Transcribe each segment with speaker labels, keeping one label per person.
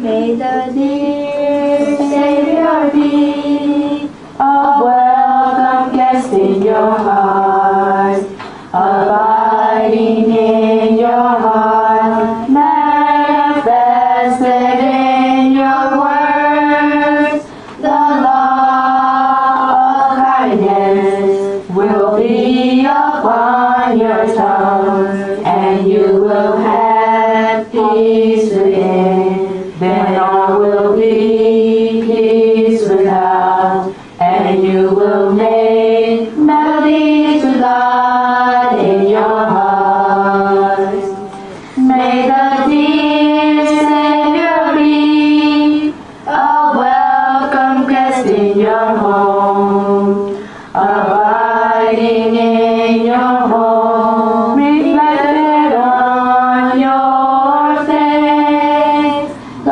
Speaker 1: May the dear Savior be a welcome guest in your heart, abiding in your heart, manifested in your words. The law of kindness will be upon your tongue, and you will have peace within. Then all will be peace without, and you will make melody to God in your heart. May the dear Savior be a welcome guest in your home, abiding in your home, reflected on your face. The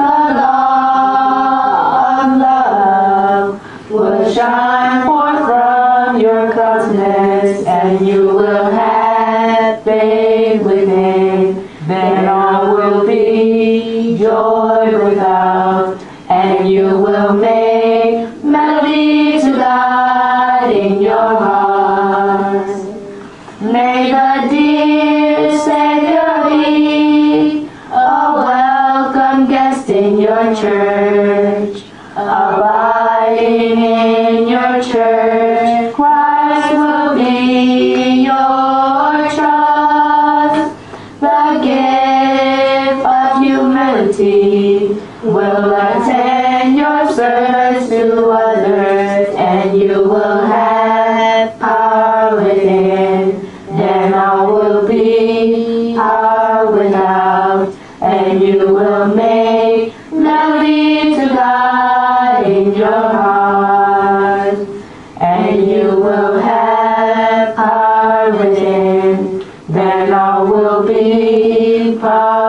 Speaker 1: law of love will shine forth from your countenance, and you will have faith within. Then all will be joy without, and you will make melody to God in your heart. May the dear Savior be a welcome guest in your church, abiding in your church. Christ will be your trust. The gift of humility will attend your service to others, and you will have power within. Then all will be power without, and you will make melody to God in your heart, and you will have power within. Then all will be power